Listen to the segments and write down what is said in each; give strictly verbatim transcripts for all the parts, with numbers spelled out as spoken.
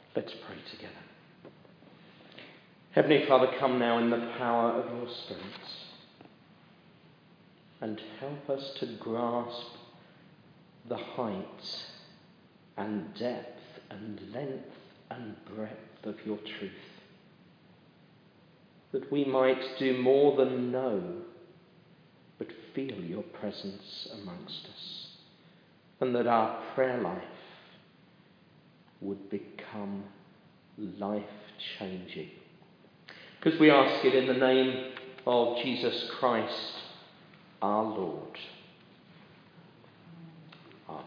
Let's pray together. Heavenly Father, come now in the power of your Spirit and help us to grasp the height and depth and length and breadth of your truth, that we might do more than know, but feel your presence amongst us, and that our prayer life would become life-changing. Because we ask it in the name of Jesus Christ, our Lord. Amen.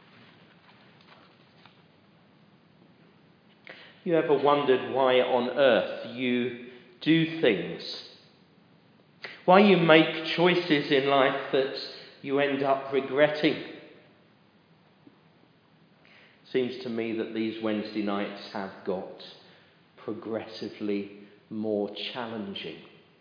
You ever wondered why on earth you do things? Why you make choices in life that you end up regretting? Seems to me that these Wednesday nights have got progressively more challenging.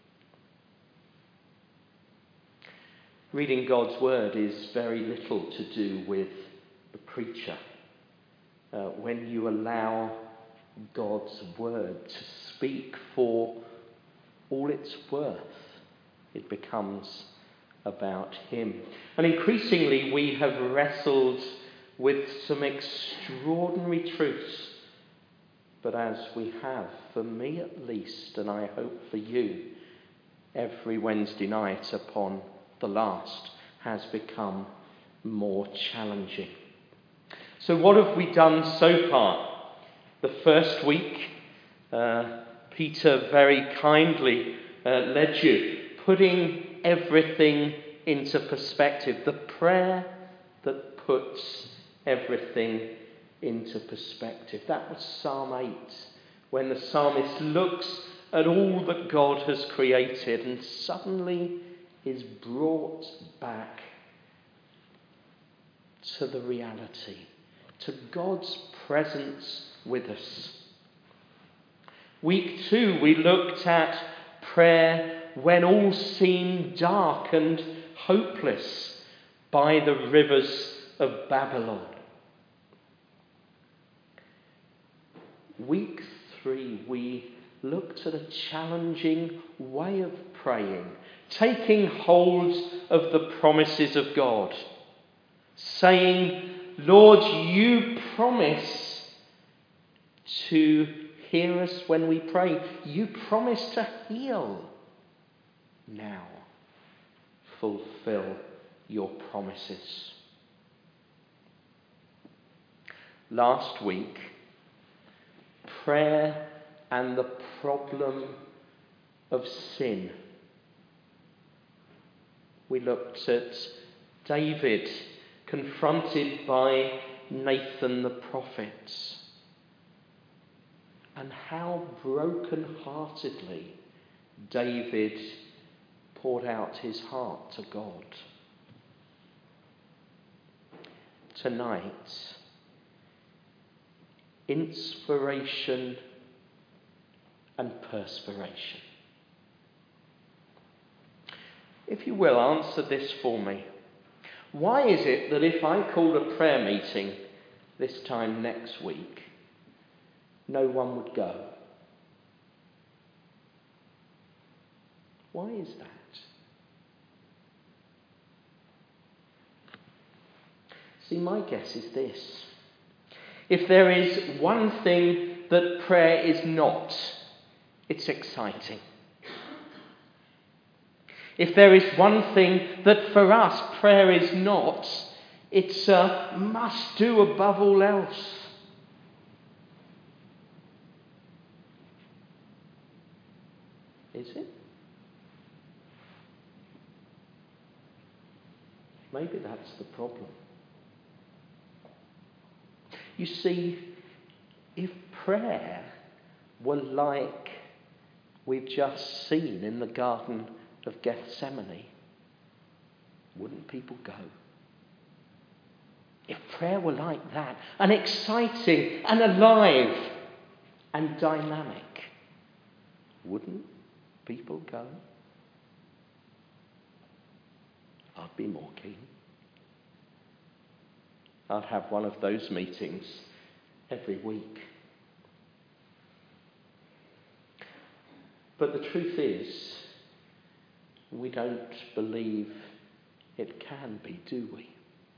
Reading God's word is very little to do with the preacher. Uh, when you allow God's word to speak for all it's worth, it becomes about him. And increasingly we have wrestled with some extraordinary truths. But as we have, for me at least, and I hope for you, every Wednesday night upon the last has become more challenging. So what have we done so far? The first week, uh, Peter very kindly uh, led you, putting everything into perspective. The prayer that puts everything into perspective. That was Psalm eight, when the psalmist looks at all that God has created and suddenly is brought back to the reality, to God's presence with us. Week two, we looked at prayer when all seemed dark and hopeless by the rivers of Babylon. Week three, we looked at a challenging way of praying, taking hold of the promises of God, saying, Lord, you promise to hear us when we pray. You promise to heal. Now, fulfill your promises. Last week, prayer and the problem of sin. We looked at David confronted by Nathan the prophet, and how broken-heartedly David poured out his heart to God. Tonight, inspiration and perspiration. If you will, answer this for me. Why is it that if I called a prayer meeting this time next week, no one would go? Why is that? See, my guess is this. If there is one thing that prayer is not, it's exciting. If there is one thing that for us prayer is not, it's a must do above all else. Is it? Maybe that's the problem. You see, if prayer were like we've just seen in the Garden of Gethsemane, wouldn't people go? If prayer were like that, and exciting and alive and dynamic, wouldn't people go? I'd be more keen. I'd have one of those meetings every week. But the truth is, we don't believe it can be, do we?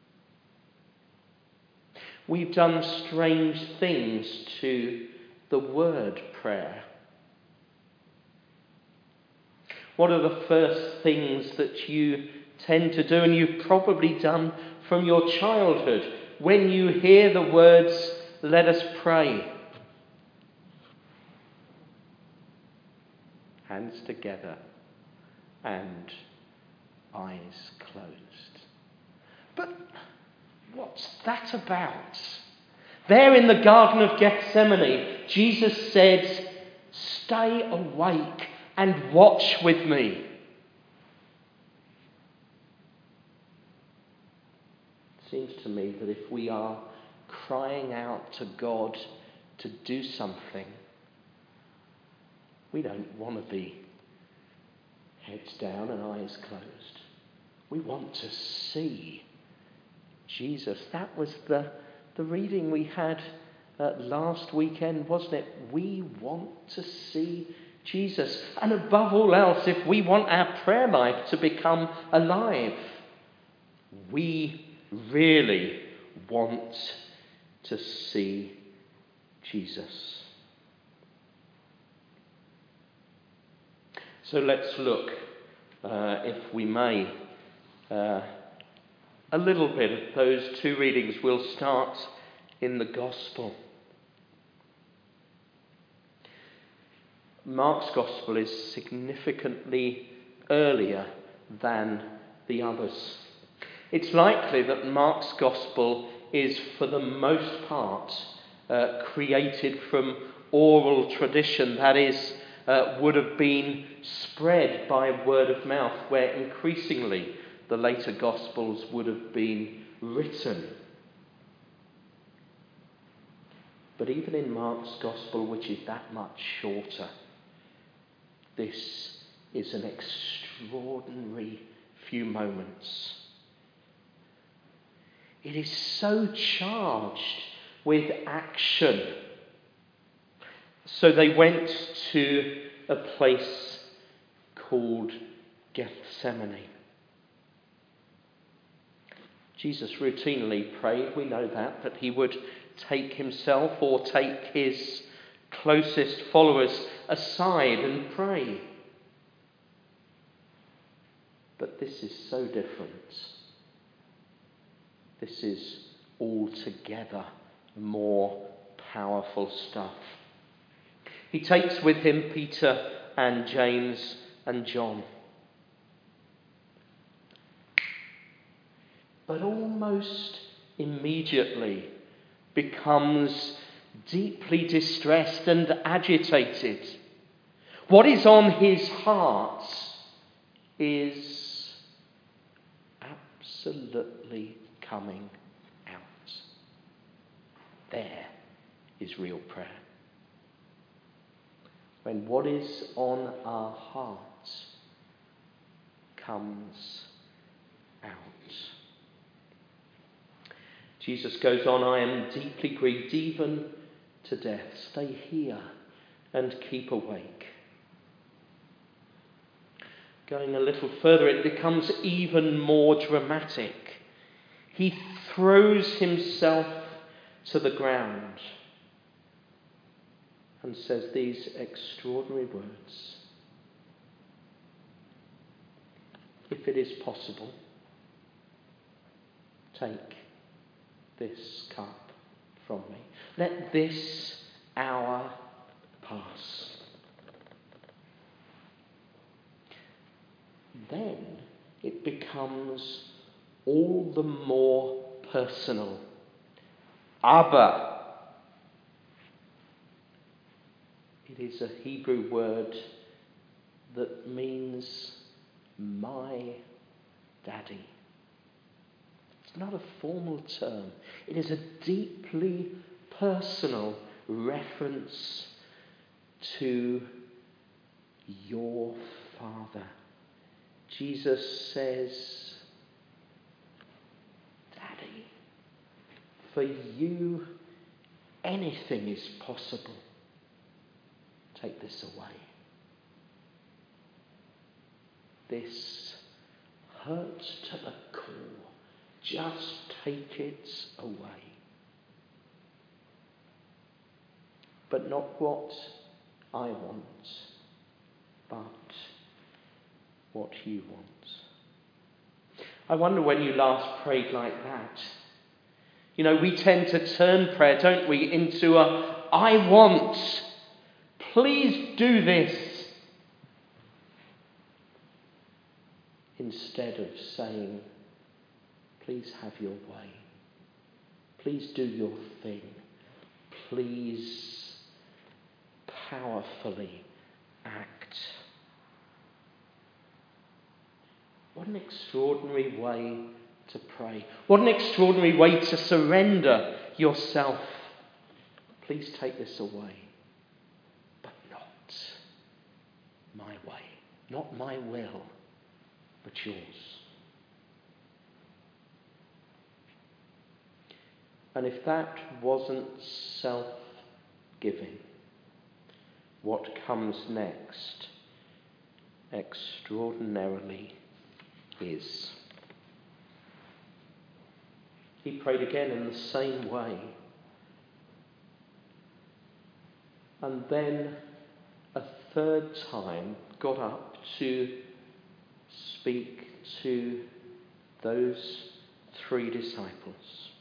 We've done strange things to the word prayer. What are the first things that you tend to do, and you've probably done from your childhood, when you hear the words, "Let us pray"? Hands together and eyes closed. But what's that about? There in the Garden of Gethsemane, Jesus said, "Stay awake and watch with me." It seems to me that if we are crying out to God to do something, we don't want to be heads down and eyes closed. We want to see Jesus. That was the, the reading we had uh, last weekend, wasn't it? We want to see Jesus. And above all else, if we want our prayer life to become alive, we really want to see Jesus. So let's look, uh, if we may, uh, a little bit at those two readings. We'll start in the Gospel. Mark's Gospel is significantly earlier than the others. It's likely that Mark's Gospel is, for the most part, uh, created from oral tradition. That is, uh, would have been spread by word of mouth, where increasingly the later Gospels would have been written. But even in Mark's Gospel, which is that much shorter, this is an extraordinary few moments. It is so charged with action. So they went to a place called Gethsemane. Jesus routinely prayed, we know that, that he would take himself or take his closest followers aside and pray. But this is so different. This is altogether more powerful stuff. He takes with him Peter and James and John. But almost immediately becomes deeply distressed and agitated. What is on his heart is absolutely coming out. There is real prayer. When what is on our hearts comes out. Jesus goes on, "I am deeply grieved, even to death. Stay here and keep awake." Going a little further, it becomes even more dramatic. He throws himself to the ground and says these extraordinary words: "If it is possible, take this cup from me. Let this hour pass." Then it becomes all the more personal. Abba. It is a Hebrew word that means my daddy. It's not a formal term. It is a deeply personal reference to your Father. Jesus says, "Daddy, for you anything is possible. Take this away." this hurts to the core. Just take it away. But not what I want, but what you want. I wonder when you last prayed like that. You know, we tend to turn prayer, don't we, into a I want, please do this, instead of saying, please have your way. Please do your thing. Please powerfully act. What an extraordinary way to pray. What an extraordinary way to surrender yourself. Please take this away, but not my way, not my will, but yours. And if that wasn't self-giving, what comes next extraordinarily is. He prayed again in the same way. And then a third time got up to speak to those three disciples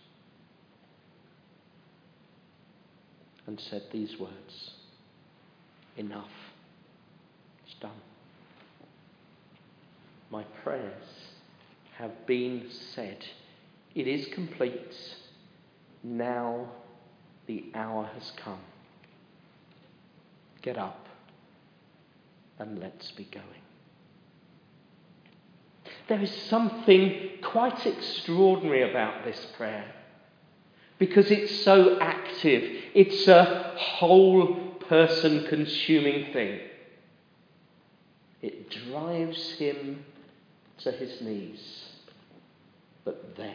and said these words, enough, it's done. My prayers have been said. It is complete. Now the hour has come. Get up and let's be going. There is something quite extraordinary about this prayer because it's so active. It's a whole person consuming thing. It drives him to his knees, but then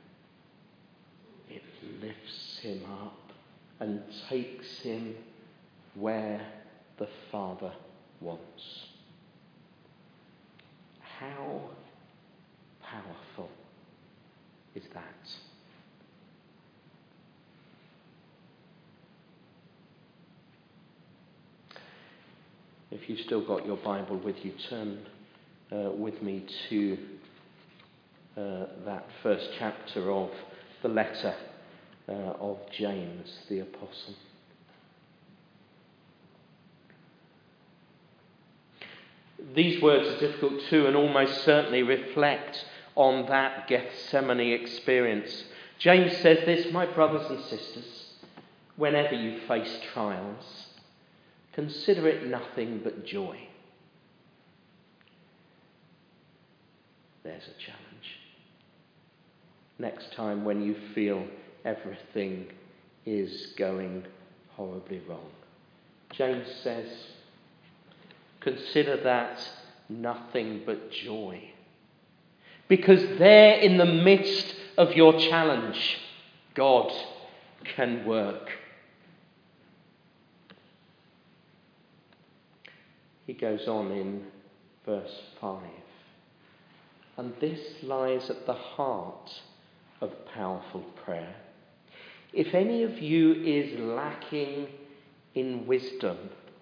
it lifts him up and takes him where the Father wants. How powerful is that? If you've still got your Bible with you, turn uh, with me to uh, that first chapter of the letter uh, of James the Apostle. These words are difficult too and almost certainly reflect on that Gethsemane experience. James says this, my brothers and sisters, whenever you face trials, consider it nothing but joy. There's a challenge. Next time when you feel everything is going horribly wrong. James says, consider that nothing but joy. Because there in the midst of your challenge, God can work. He goes on in verse five. And this lies at the heart of powerful prayer. If any of you is lacking in wisdom,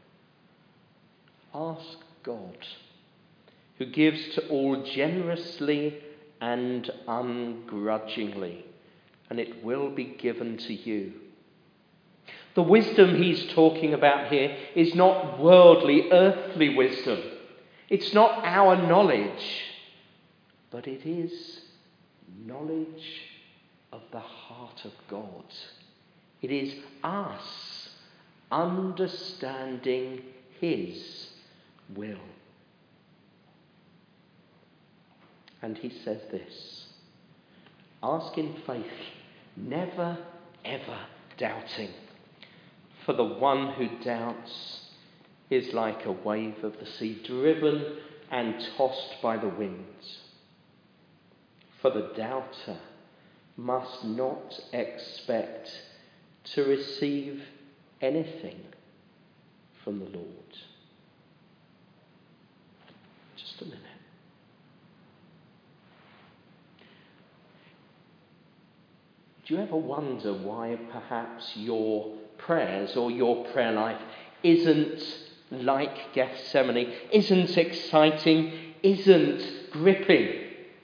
ask God, who gives to all generously and ungrudgingly, and it will be given to you. The wisdom he's talking about here is not worldly, earthly wisdom. It's not our knowledge, but it is knowledge of the heart of God. It is us understanding his will. And he says this, ask in faith, never ever doubting. For the one who doubts is like a wave of the sea, driven and tossed by the winds. For the doubter must not expect to receive anything from the Lord. Just a minute. Do you ever wonder why perhaps your prayers or your prayer life isn't like Gethsemane, isn't exciting, isn't gripping?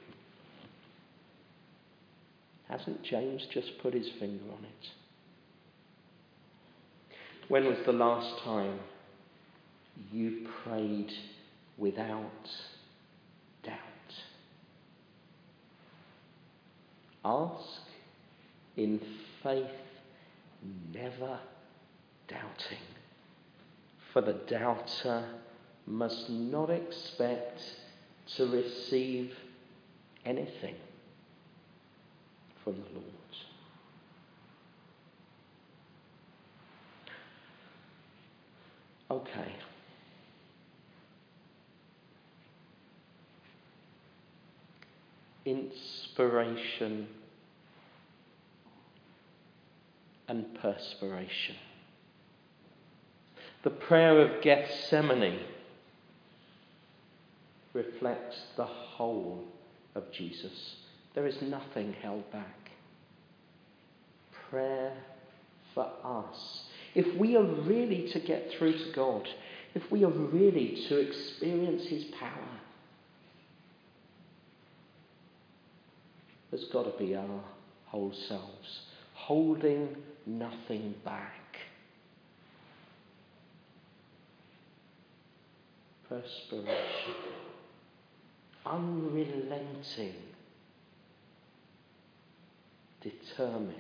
Hasn't James just put his finger on it? When was the last time you prayed without doubt? Ask in faith, never doubting. For the doubter must not expect to receive anything from the Lord. Okay. Inspiration and perspiration. The prayer of Gethsemane reflects the whole of Jesus. There is nothing held back. Prayer for us. If we are really to get through to God, if we are really to experience his power, there's got to be our whole selves, holding nothing back. Perspiration, unrelenting, determined.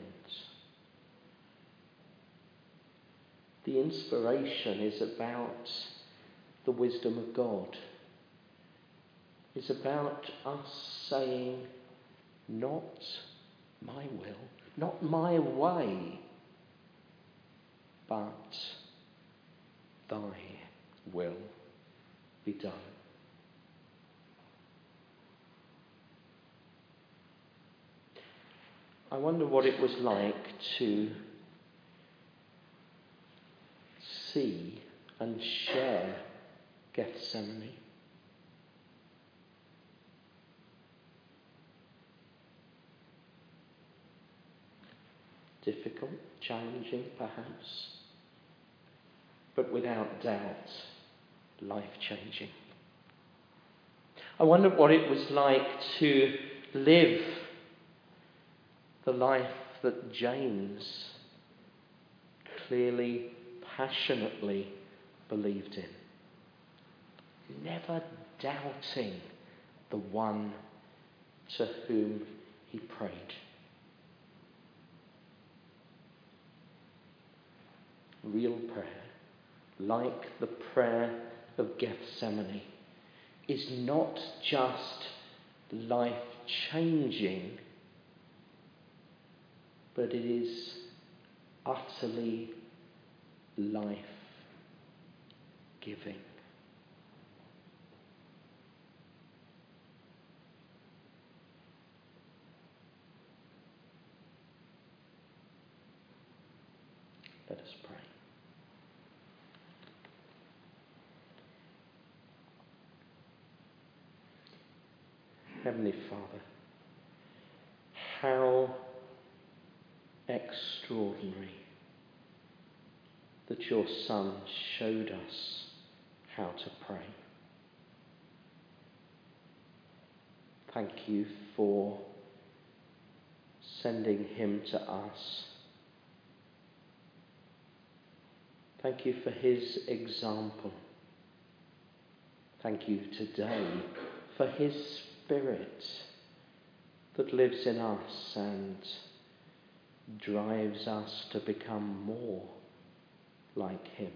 The inspiration is about the wisdom of God. It's about us saying, not my will, not my way, but thy will be done. I wonder what it was like to see and share Gethsemane. Difficult, challenging perhaps, but without doubt, life-changing. I wonder what it was like to live the life that James clearly, passionately believed in. Never doubting the one to whom he prayed. Real prayer, like the prayer of Gethsemane, is not just life-changing, but it is utterly life-giving. Let us pray. Heavenly Father, how extraordinary that your Son showed us how to pray. Thank you for sending him to us. Thank you for his example. Thank you today for his Spirit that lives in us and drives us to become more like him.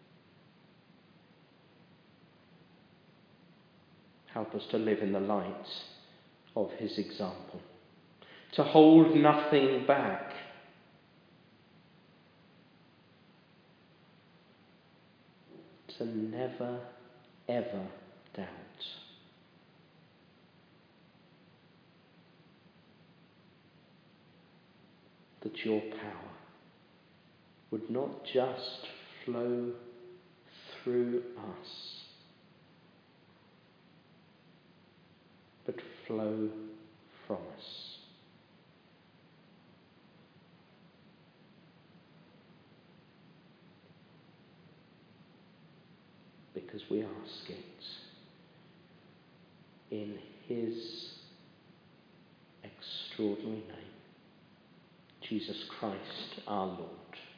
Help us to live in the light of his example, to hold nothing back, to never, ever doubt. That your power would not just flow through us, but flow from us. because we ask it in his extraordinary name, Jesus Christ our Lord.